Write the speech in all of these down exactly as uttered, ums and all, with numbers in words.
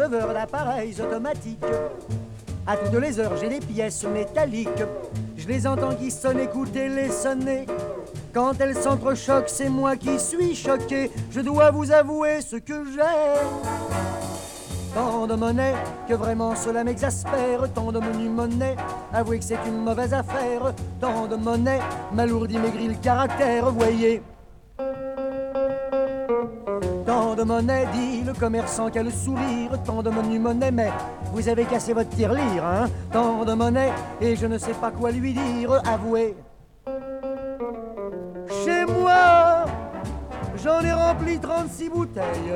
receveur d'appareils automatiques. À toutes les heures, j'ai des pièces métalliques. Je les entends qui sonnent, écoutez-les sonner. Quand elles s'entrechoquent, c'est moi qui suis choqué. Je dois vous avouer ce que j'ai. Tant de monnaie que vraiment cela m'exaspère. Tant de menus monnaie, avouez que c'est une mauvaise affaire. Tant de monnaie m'alourdit, maigrit le caractère, voyez. Tant de monnaie, dit le commerçant qui a le sourire. Tant de menus monnaie, mais vous avez cassé votre tirelire, hein. Tant de monnaie, et je ne sais pas quoi lui dire, avouez. Chez moi, j'en ai rempli trente-six bouteilles.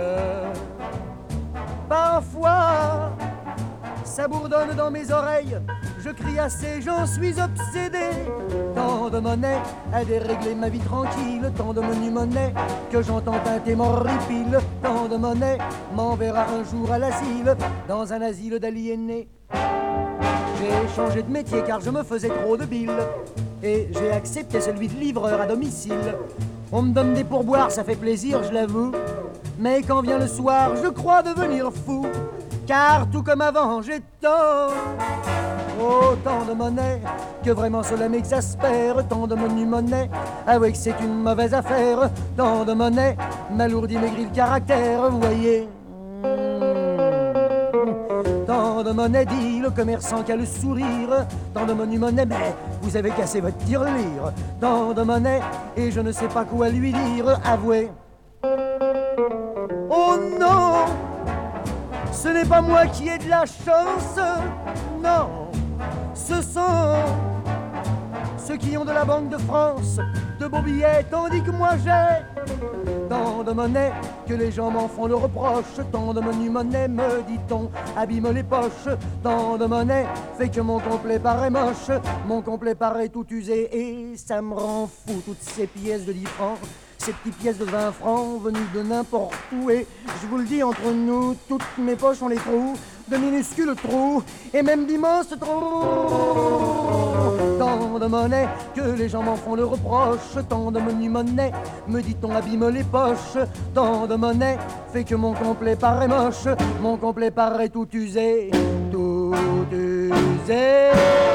Parfois, ça bourdonne dans mes oreilles. Je crie assez, j'en suis obsédé. Tant de monnaie a déréglé ma vie tranquille. Tant de menus monnaie que j'entends teinter m'horripile. Tant de monnaie m'enverra un jour à l'asile, dans un asile d'aliénés. J'ai changé de métier car je me faisais trop de billes, et j'ai accepté celui de livreur à domicile. On me donne des pourboires, ça fait plaisir, je l'avoue. Mais quand vient le soir, je crois devenir fou. Car tout comme avant, j'ai tant, autant de monnaie que vraiment cela m'exaspère. Tant de menus monnaie, avouez que c'est une mauvaise affaire. Tant de monnaie m'alourdit, maigrit le caractère, vous voyez. Tant de monnaie, dit le commerçant qui a le sourire. Tant de menus monnaie, mais vous avez cassé votre tirelire. Tant de monnaie, et je ne sais pas quoi lui dire, avouez. Oh non, ce n'est pas moi qui ai de la chance, non, ce sont ceux qui ont de la Banque de France de beaux billets, tandis que moi j'ai tant de monnaie que les gens m'en font le reproche. Tant de menus monnaie, me dit-on, abîme les poches. Tant de monnaie fait que mon complet paraît moche. Mon complet paraît tout usé et ça me rend fou. Toutes ces pièces de dix francs, ces petites pièces de vingt francs venues de n'importe où. Et je vous le dis entre nous, toutes mes poches ont les trous, de minuscules trous, et même d'immenses trous. Tant de monnaie que les gens m'en font le reproche. Tant de menus monnaie, me dit-on, abîme les poches. Tant de monnaie fait que mon complet paraît moche. Mon complet paraît tout usé, tout usé.